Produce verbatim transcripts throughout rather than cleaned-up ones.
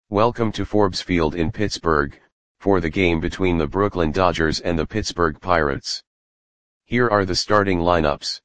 Welcome to Forbes Field in Pittsburgh, for the game between the Brooklyn Dodgers and the Pittsburgh Pirates. Here are the starting lineups.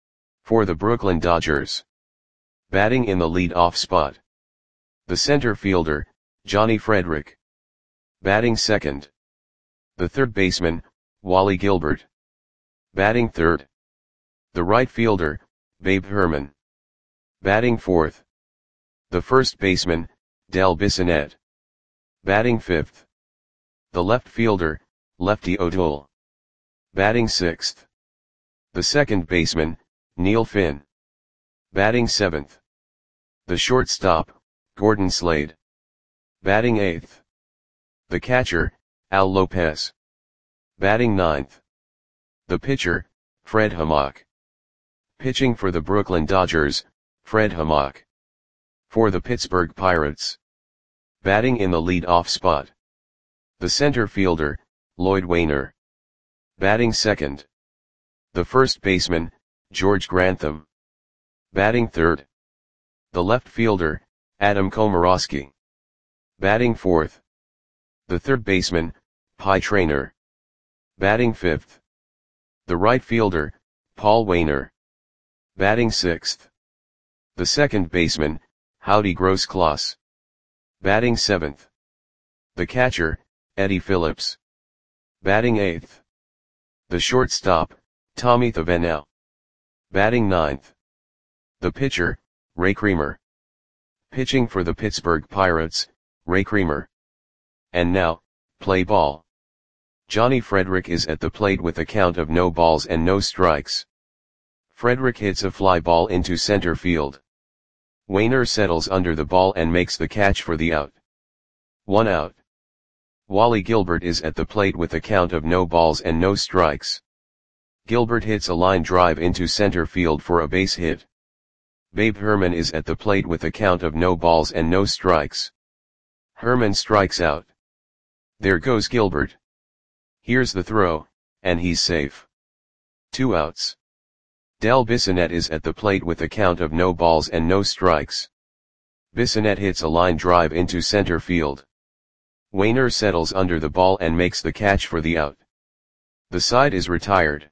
For the Brooklyn Dodgers. Batting in the lead-off spot. The center fielder, Johnny Frederick. Batting second. The third baseman, Wally Gilbert. Batting third. The right fielder, Babe Herman. Batting fourth. The first baseman, Del Bissonette. Batting fifth. The left fielder, Lefty O'Toole. Batting sixth. The second baseman, Neil Finn. Batting seventh. The shortstop, Gordon Slade. Batting eighth. The catcher, Al Lopez. Batting ninth. The pitcher, Fred Hammock. Pitching for the Brooklyn Dodgers, Fred Hammock. For the Pittsburgh Pirates. Batting in the lead-off spot. The center fielder, Lloyd Wainer. Batting second. The first baseman, George Grantham. Batting third. The left fielder, Adam Komorowski. Batting fourth. The third baseman, Pie Traynor. Batting fifth. The right fielder, Paul Wainer. Batting sixth. The second baseman, Howdy Grosskloss. Batting seventh. The catcher, Eddie Phillips. Batting eighth. The shortstop, Tommy Thavenel. Batting ninth. The pitcher, Ray Creamer. Pitching for the Pittsburgh Pirates, Ray Creamer. And now, play ball. Johnny Frederick is at the plate with a count of no balls and no strikes. Frederick hits a fly ball into center field. Wainer settles under the ball and makes the catch for the out. One out. Wally Gilbert is at the plate with a count of no balls and no strikes. Gilbert hits a line drive into center field for a base hit. Babe Herman is at the plate with a count of no balls and no strikes. Herman strikes out. There goes Gilbert. Here's the throw, and he's safe. Two outs. Del Bissonette is at the plate with a count of no balls and no strikes. Bissonette hits a line drive into center field. Wainer settles under the ball and makes the catch for the out. The side is retired.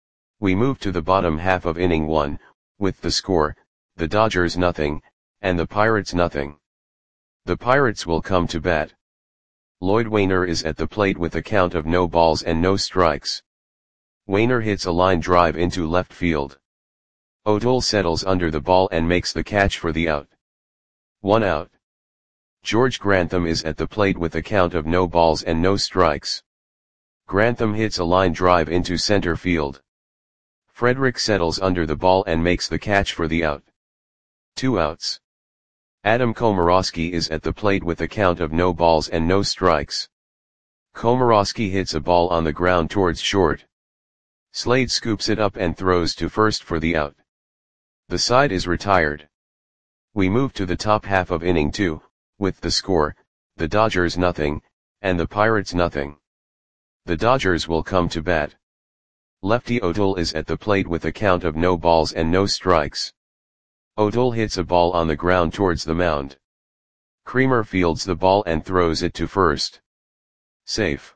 We move to the bottom half of inning one, with the score, the Dodgers nothing, and the Pirates nothing. The Pirates will come to bat. Lloyd Wainer is at the plate with a count of no balls and no strikes. Wainer hits a line drive into left field. O'Toole settles under the ball and makes the catch for the out. One out. George Grantham is at the plate with a count of no balls and no strikes. Grantham hits a line drive into center field. Frederick settles under the ball and makes the catch for the out. Two outs. Adam Komorowski is at the plate with a count of no balls and no strikes. Komorowski hits a ball on the ground towards short. Slade scoops it up and throws to first for the out. The side is retired. We move to the top half of inning two, with the score, the Dodgers nothing, and the Pirates nothing. The Dodgers will come to bat. Lefty O'Toole is at the plate with a count of no balls and no strikes. O'Toole hits a ball on the ground towards the mound. Creamer fields the ball and throws it to first. Safe.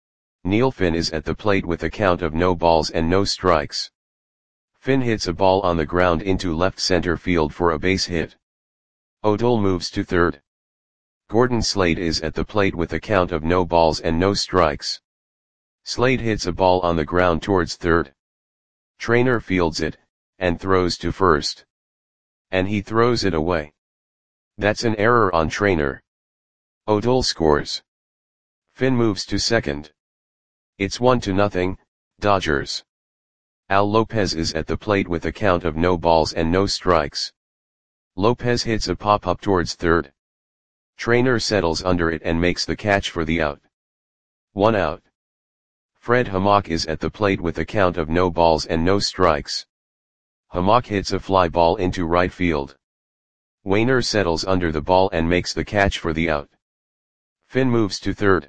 Neil Finn is at the plate with a count of no balls and no strikes. Finn hits a ball on the ground into left center field for a base hit. O'Toole moves to third. Gordon Slade is at the plate with a count of no balls and no strikes. Slade hits a ball on the ground towards third. Traynor fields it, and throws to first. And he throws it away. That's an error on Traynor. O'Toole scores. Finn moves to second. It's one to nothing, Dodgers. Al Lopez is at the plate with a count of no balls and no strikes. Lopez hits a pop-up towards third. Traynor settles under it and makes the catch for the out. One out. Fred Hammock is at the plate with a count of no balls and no strikes. Hammock hits a fly ball into right field. Wainer settles under the ball and makes the catch for the out. Finn moves to third.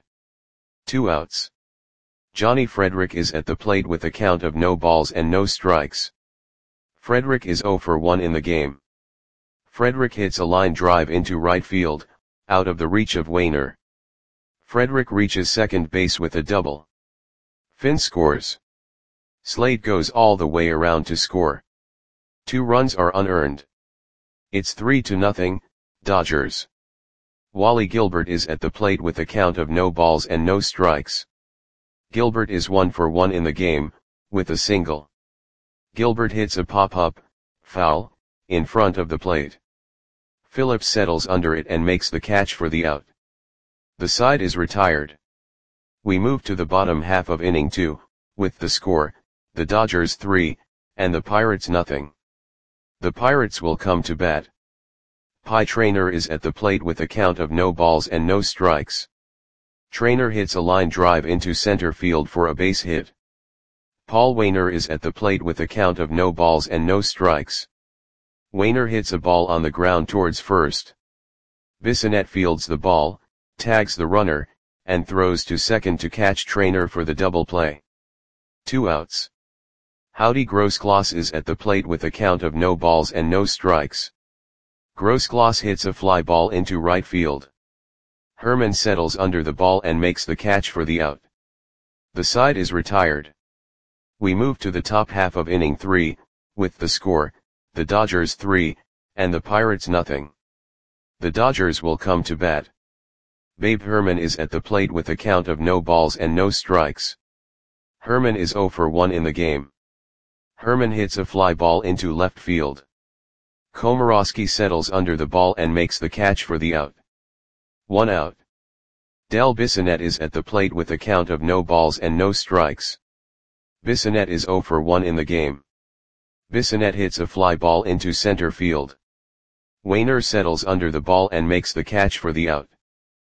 Two outs. Johnny Frederick is at the plate with a count of no balls and no strikes. Frederick is zero for one in the game. Frederick hits a line drive into right field, out of the reach of Wayner. Frederick reaches second base with a double. Finn scores. Slade goes all the way around to score. Two runs are unearned. It's three to nothing, Dodgers. Wally Gilbert is at the plate with a count of no balls and no strikes. Gilbert is one for one in the game, with a single. Gilbert hits a pop-up, foul, in front of the plate. Phillips settles under it and makes the catch for the out. The side is retired. We move to the bottom half of inning two, with the score, the Dodgers three, and the Pirates nothing. The Pirates will come to bat. Pie Traynor is at the plate with a count of no balls and no strikes. Traynor hits a line drive into center field for a base hit. Paul Waner is at the plate with a count of no balls and no strikes. Waner hits a ball on the ground towards first. Bissonette fields the ball, tags the runner, and throws to second to catch Traynor for the double play. Two outs. Howdy Grossgloss is at the plate with a count of no balls and no strikes. Grossgloss hits a fly ball into right field. Herman settles under the ball and makes the catch for the out. The side is retired. We move to the top half of inning three, with the score, the Dodgers three, and the Pirates nothing. The Dodgers will come to bat. Babe Herman is at the plate with a count of no balls and no strikes. Herman is zero for one in the game. Herman hits a fly ball into left field. Komorowski settles under the ball and makes the catch for the out. One out. Del Bissonette is at the plate with a count of no balls and no strikes. Bissonette is zero for one in the game. Bissonette hits a fly ball into center field. Waner settles under the ball and makes the catch for the out.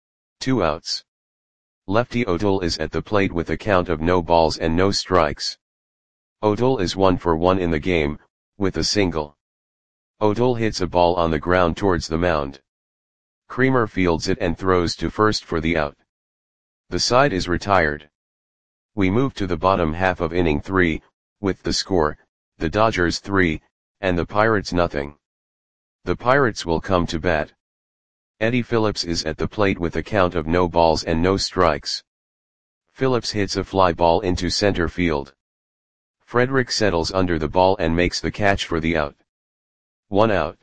Two outs. Lefty O'Toole is at the plate with a count of no balls and no strikes. O'Toole is one for one in the game, with a single. O'Toole hits a ball on the ground towards the mound. Creamer fields it and throws to first for the out. The side is retired. We move to the bottom half of inning three, with the score, the Dodgers three, and the Pirates nothing. The Pirates will come to bat. Eddie Phillips is at the plate with a count of no balls and no strikes. Phillips hits a fly ball into center field. Frederick settles under the ball and makes the catch for the out. One out.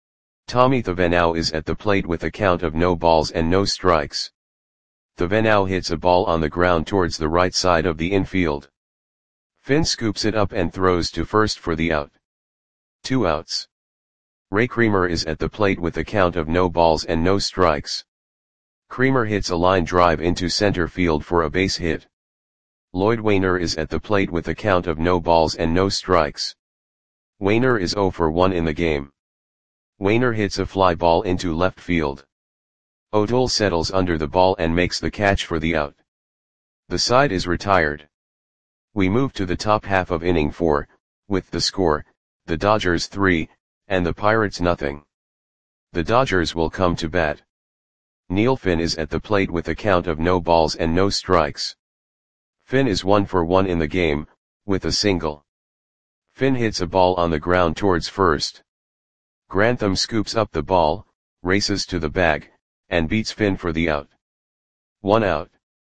Tommy Thavenau is at the plate with a count of no balls and no strikes. Thavenau hits a ball on the ground towards the right side of the infield. Finn scoops it up and throws to first for the out. Two outs. Ray Creamer is at the plate with a count of no balls and no strikes. Creamer hits a line drive into center field for a base hit. Lloyd Waner is at the plate with a count of no balls and no strikes. Waner is zero for one in the game. Waner hits a fly ball into left field. O'Toole settles under the ball and makes the catch for the out. The side is retired. We move to the top half of inning four, with the score, the Dodgers three, and the Pirates nothing. The Dodgers will come to bat. Neil Finn is at the plate with a count of no balls and no strikes. Finn is one for one in the game, with a single. Finn hits a ball on the ground towards first. Grantham scoops up the ball, races to the bag, and beats Finn for the out. One out.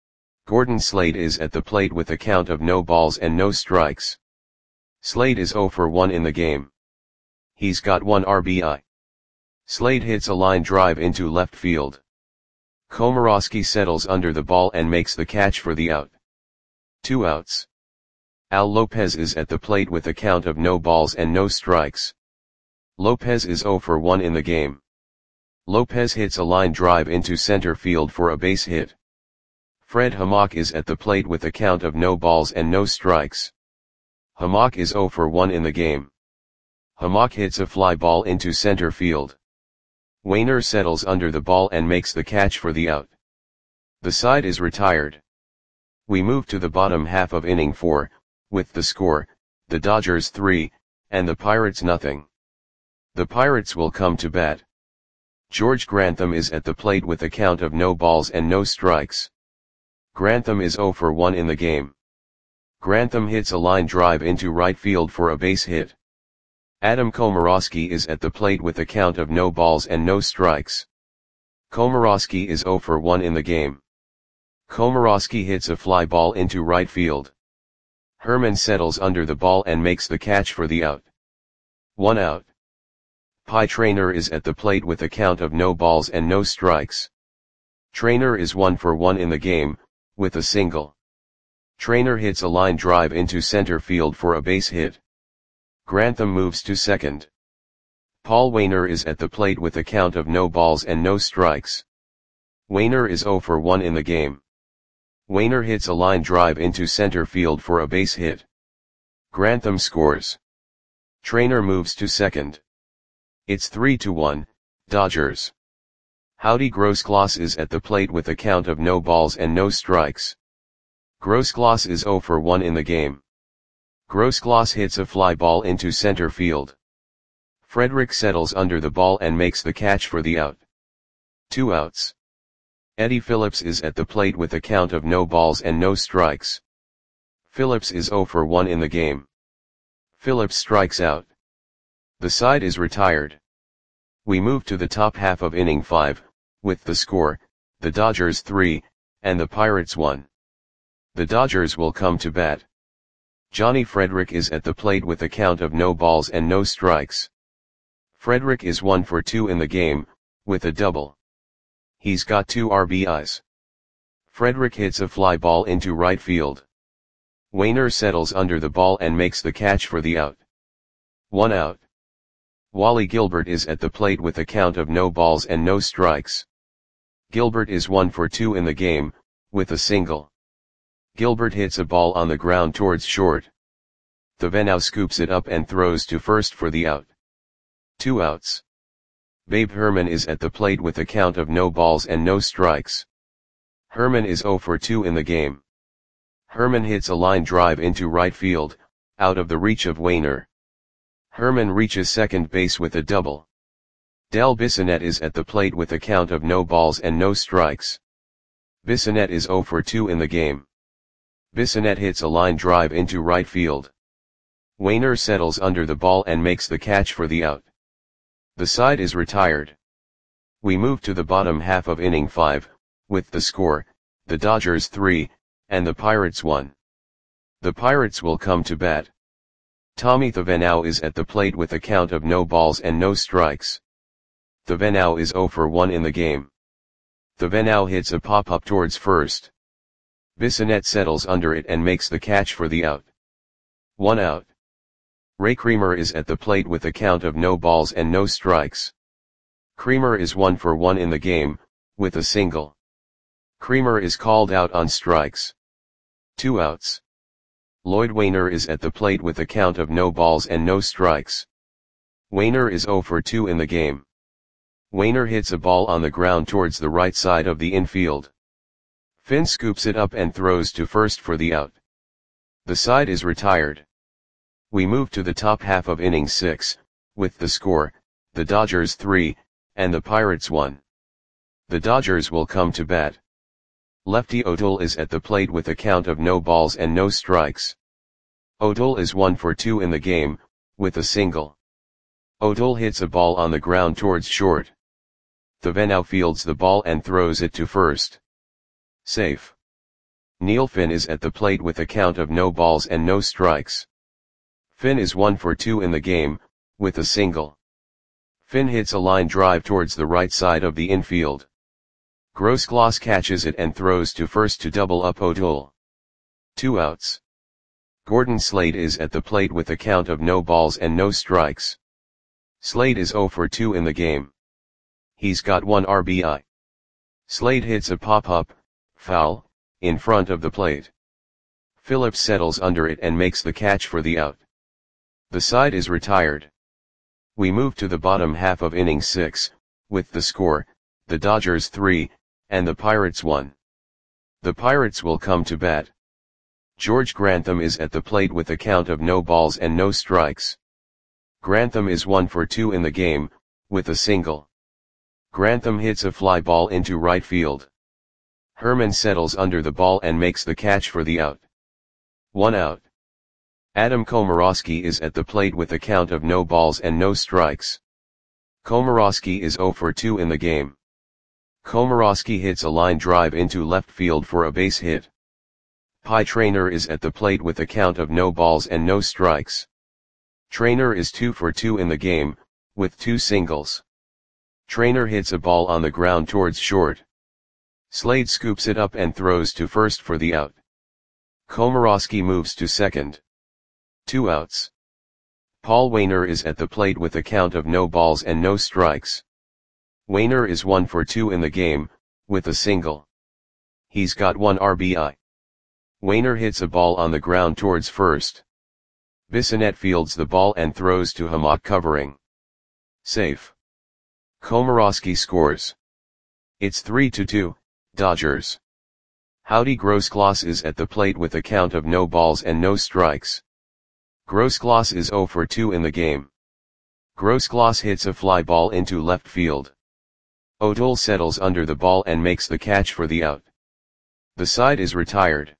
Gordon Slade is at the plate with a count of no balls and no strikes. Slade is zero for one in the game. He's got one R B I. Slade hits a line drive into left field. Komorowski settles under the ball and makes the catch for the out. Two outs. Al Lopez is at the plate with a count of no balls and no strikes. Lopez is zero for one in the game. Lopez hits a line drive into center field for a base hit. Fred Hammock is at the plate with a count of no balls and no strikes. Hammock is zero for one in the game. Hammock hits a fly ball into center field. Waner settles under the ball and makes the catch for the out. The side is retired. We move to the bottom half of inning four, with the score, the Dodgers three, and the Pirates nothing. The Pirates will come to bat. George Grantham is at the plate with a count of no balls and no strikes. Grantham is zero for one in the game. Grantham hits a line drive into right field for a base hit. Adam Komorowski is at the plate with a count of no balls and no strikes. Komorowski is zero for one in the game. Komorowski hits a fly ball into right field. Herman settles under the ball and makes the catch for the out. One out. Pie Trainer is at the plate with a count of no balls and no strikes. Trainer is one for one in the game, with a single. Trainer hits a line drive into center field for a base hit. Grantham moves to second. Paul Waner is at the plate with a count of no balls and no strikes. Waner is zero for one in the game. Waner hits a line drive into center field for a base hit. Grantham scores. Trainer moves to second. It's three to one, Dodgers. Howdy Grossgloss is at the plate with a count of no balls and no strikes. Grossgloss is zero for one in the game. Grossgloss hits a fly ball into center field. Frederick settles under the ball and makes the catch for the out. Two outs. Eddie Phillips is at the plate with a count of no balls and no strikes. Phillips is zero for one in the game. Phillips strikes out. The side is retired. We move to the top half of inning five, with the score, the Dodgers three, and the Pirates one. The Dodgers will come to bat. Johnny Frederick is at the plate with a count of no balls and no strikes. Frederick is one for two in the game, with a double. He's got two R B Is. Frederick hits a fly ball into right field. Waner settles under the ball and makes the catch for the out. One out. Wally Gilbert is at the plate with a count of no balls and no strikes. Gilbert is one for two in the game, with a single. Gilbert hits a ball on the ground towards short. Thavenau scoops it up and throws to first for the out. Two outs. Babe Herman is at the plate with a count of no balls and no strikes. Herman is zero for two in the game. Herman hits a line drive into right field, out of the reach of Waner. Herman reaches second base with a double. Del Bissonette is at the plate with a count of no balls and no strikes. Bissonette is zero for two in the game. Bissonette hits a line drive into right field. Waner settles under the ball and makes the catch for the out. The side is retired. We move to the bottom half of inning five, with the score, the Dodgers three, and the Pirates one. The Pirates will come to bat. Tommy Thavenau is at the plate with a count of no balls and no strikes. Thavenau is zero for one in the game. Thavenau hits a pop-up towards first. Bissonette settles under it and makes the catch for the out. One out. Ray Creamer is at the plate with a count of no balls and no strikes. Creamer is one for one in the game, with a single. Creamer is called out on strikes. Two outs. Lloyd Waner is at the plate with a count of no balls and no strikes. Waner is zero for two in the game. Waner hits a ball on the ground towards the right side of the infield. Finn scoops it up and throws to first for the out. The side is retired. We move to the top half of inning six, with the score, the Dodgers three, and the Pirates one. The Dodgers will come to bat. Lefty O'Toole is at the plate with a count of no balls and no strikes. O'Toole is one for two in the game, with a single. O'Toole hits a ball on the ground towards short. Thavenau fields the ball and throws it to first. Safe. Neil Finn is at the plate with a count of no balls and no strikes. Finn is one for two in the game, with a single. Finn hits a line drive towards the right side of the infield. Grossgloss catches it and throws to first to double up O'Toole. Two outs. Gordon Slade is at the plate with a count of no balls and no strikes. Slade is zero for two in the game. He's got one R B I. Slade hits a pop-up, foul, in front of the plate. Phillips settles under it and makes the catch for the out. The side is retired. We move to the bottom half of inning six, with the score, the Dodgers three, and the Pirates one. The Pirates will come to bat. George Grantham is at the plate with a count of no balls and no strikes. Grantham is one for two in the game, with a single. Grantham hits a fly ball into right field. Herman settles under the ball and makes the catch for the out. One out. Adam Komorowski is at the plate with a count of no balls and no strikes. Komorowski is zero for two in the game. Komorowski hits a line drive into left field for a base hit. Pie Traynor is at the plate with a count of no balls and no strikes. Traynor is two for two in the game, with two singles. Traynor hits a ball on the ground towards short. Slade scoops it up and throws to first for the out. Komorowski moves to second. Two outs. Paul Waner is at the plate with a count of no balls and no strikes. Waner is one for two in the game, with a single. He's got one R B I. Waner hits a ball on the ground towards first. Bissonette fields the ball and throws to Hamak covering. Safe. Komorowski scores. It's three to two, Dodgers. Howdy Grossgloss is at the plate with a count of no balls and no strikes. Grossgloss is zero for two in the game. Grossgloss hits a fly ball into left field. O'Toole settles under the ball and makes the catch for the out. The side is retired.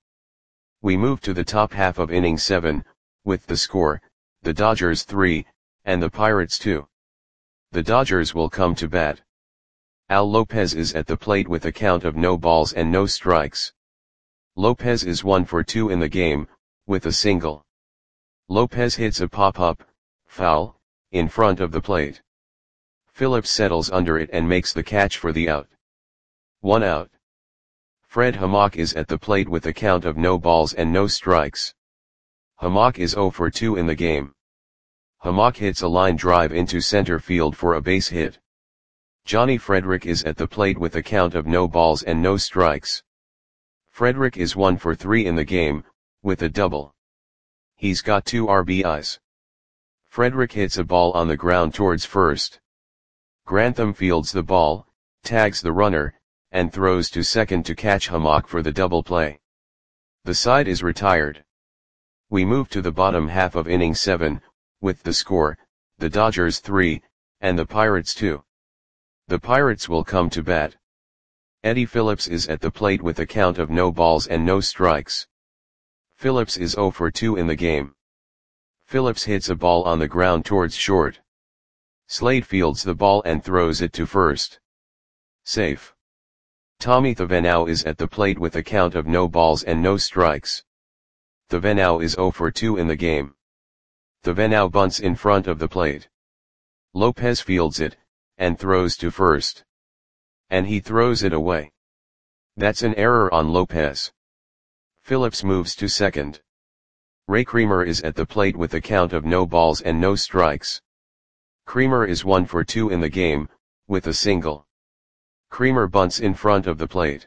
We move to the top half of inning seven, with the score, the Dodgers three, and the Pirates two. The Dodgers will come to bat. Al Lopez is at the plate with a count of no balls and no strikes. Lopez is one for two in the game, with a single. Lopez hits a pop-up, foul, in front of the plate. Phillips settles under it and makes the catch for the out. One out. Fred Hamak is at the plate with a count of no balls and no strikes. Hamak is zero for two in the game. Hamak hits a line drive into center field for a base hit. Johnny Frederick is at the plate with a count of no balls and no strikes. Frederick is one for three in the game, with a double. He's got two R B Is. Frederick hits a ball on the ground towards first. Grantham fields the ball, tags the runner, and throws to second to catch Hamak for the double play. The side is retired. We move to the bottom half of inning seven, with the score, the Dodgers three, and the Pirates two. The Pirates will come to bat. Eddie Phillips is at the plate with a count of no balls and no strikes. Phillips is zero for two in the game. Phillips hits a ball on the ground towards short. Slade fields the ball and throws it to first. Safe. Tommy Thavenau is at the plate with a count of no balls and no strikes. Thavenau is zero for two in the game. Thavenau bunts in front of the plate. Lopez fields it, and throws to first. And he throws it away. That's an error on Lopez. Phillips moves to second. Ray Creamer is at the plate with a count of no balls and no strikes. Creamer is one for two in the game, with a single. Creamer bunts in front of the plate.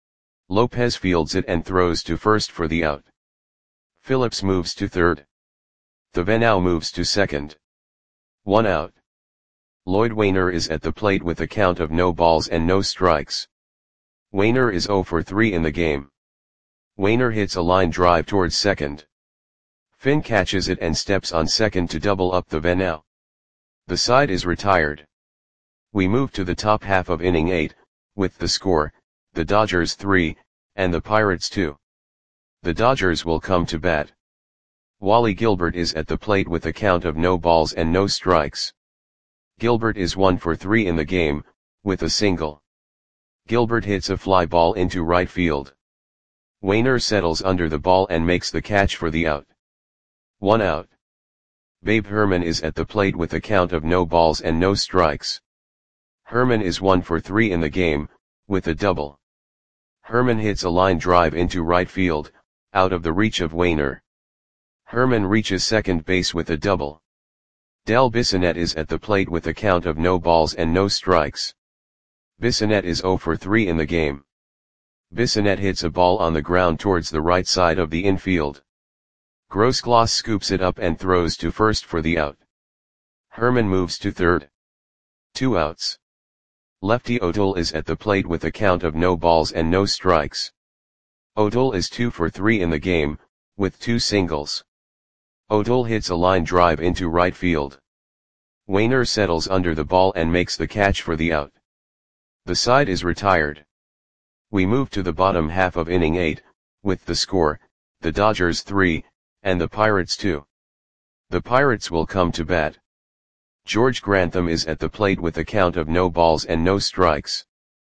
Lopez fields it and throws to first for the out. Phillips moves to third. Thavenau moves to second. One out. Lloyd Waner is at the plate with a count of no balls and no strikes. Waner is zero for three in the game. Waner hits a line drive towards second. Finn catches it and steps on second to double up Thavenau. The side is retired. We move to the top half of inning eight, with the score, the Dodgers three, and the Pirates two. The Dodgers will come to bat. Wally Gilbert is at the plate with a count of no balls and no strikes. Gilbert is one for three in the game, with a single. Gilbert hits a fly ball into right field. Waner settles under the ball and makes the catch for the out. One out. Babe Herman is at the plate with a count of no balls and no strikes. Herman is one for three in the game, with a double. Herman hits a line drive into right field, out of the reach of Waner. Herman reaches second base with a double. Del Bissonette is at the plate with a count of no balls and no strikes. Bissonette is zero for three in the game. Bissonette hits a ball on the ground towards the right side of the infield. Grossgloss scoops it up and throws to first for the out. Herman moves to third. Two outs. Lefty O'Toole is at the plate with a count of no balls and no strikes. O'Toole is two for three in the game, with two singles. O'Toole hits a line drive into right field. Waner settles under the ball and makes the catch for the out. The side is retired. We move to the bottom half of inning eight, with the score, the Dodgers three, and the Pirates two. The Pirates will come to bat. George Grantham is at the plate with a count of no balls and no strikes.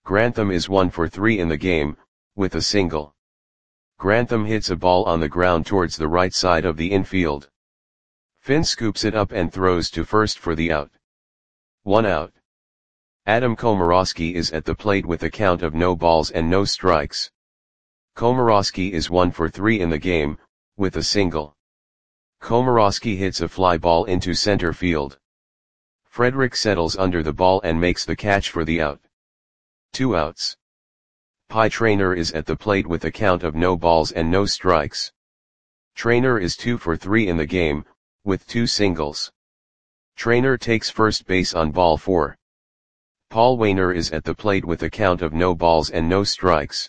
Grantham is one for three in the game, with a single. Grantham hits a ball on the ground towards the right side of the infield. Finn scoops it up and throws to first for the out. One out. Adam Komorowski is at the plate with a count of no balls and no strikes. Komorowski is one for three in the game, with a single. Komorowski hits a fly ball into center field. Frederick settles under the ball and makes the catch for the out. Two outs. Pie Traynor is at the plate with a count of no balls and no strikes. Traynor is two for three in the game, with two singles. Traynor takes first base on ball four. Paul Waner is at the plate with a count of no balls and no strikes.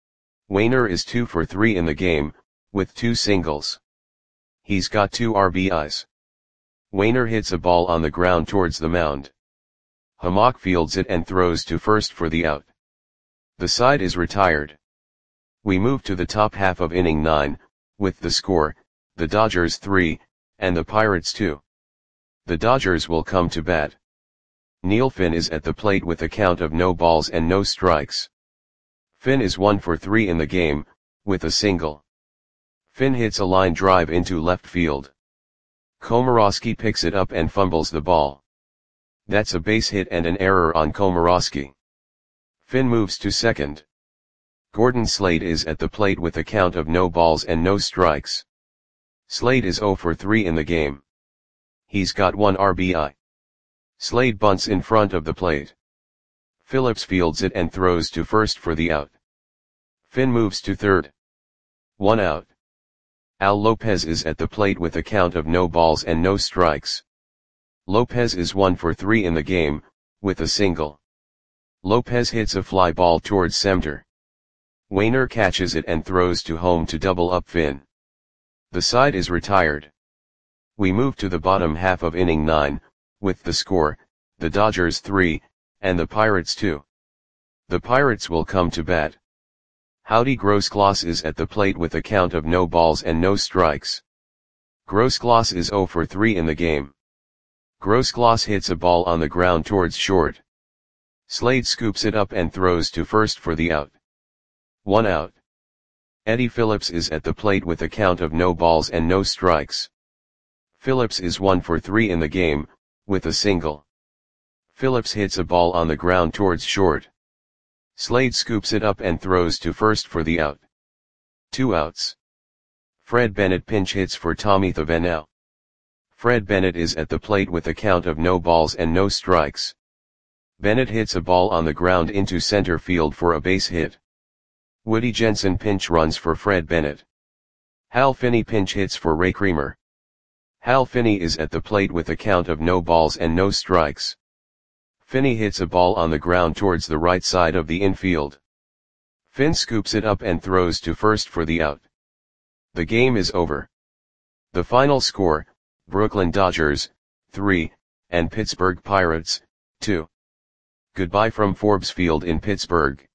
Waner is two for three in the game, with two singles. He's got two R B Is. Waner hits a ball on the ground towards the mound. Hammock fields it and throws to first for the out. The side is retired. We move to the top half of inning nine, with the score, the Dodgers three, and the Pirates two. The Dodgers will come to bat. Neil Finn is at the plate with a count of no balls and no strikes. Finn is one for three in the game, with a single. Finn hits a line drive into left field. Komorowski picks it up and fumbles the ball. That's a base hit and an error on Komorowski. Finn moves to second. Gordon Slade is at the plate with a count of no balls and no strikes. Slade is zero for three in the game. He's got one R B I. Slade bunts in front of the plate. Phillips fields it and throws to first for the out. Finn moves to third. One out. Al Lopez is at the plate with a count of no balls and no strikes. Lopez is one for three in the game, with a single. Lopez hits a fly ball towards center. Waner catches it and throws to home to double up Finn. The side is retired. We move to the bottom half of inning nine, with the score, the Dodgers three, and the Pirates two. The Pirates will come to bat. Howdy Grossgloss is at the plate with a count of no balls and no strikes. Grossgloss is zero for three in the game. Grossgloss hits a ball on the ground towards short. Slade scoops it up and throws to first for the out. One out. Eddie Phillips is at the plate with a count of no balls and no strikes. Phillips is one for three in the game, with a single. Phillips hits a ball on the ground towards short. Slade scoops it up and throws to first for the out. Two outs. Fred Bennett pinch hits for Tommy Thavenau. Fred Bennett is at the plate with a count of no balls and no strikes. Bennett hits a ball on the ground into center field for a base hit. Woody Jensen pinch runs for Fred Bennett. Hal Finney pinch hits for Ray Creamer. Hal Finney is at the plate with a count of no balls and no strikes. Finney hits a ball on the ground towards the right side of the infield. Finn scoops it up and throws to first for the out. The game is over. The final score, Brooklyn Dodgers, three, and Pittsburgh Pirates, two. Goodbye from Forbes Field in Pittsburgh.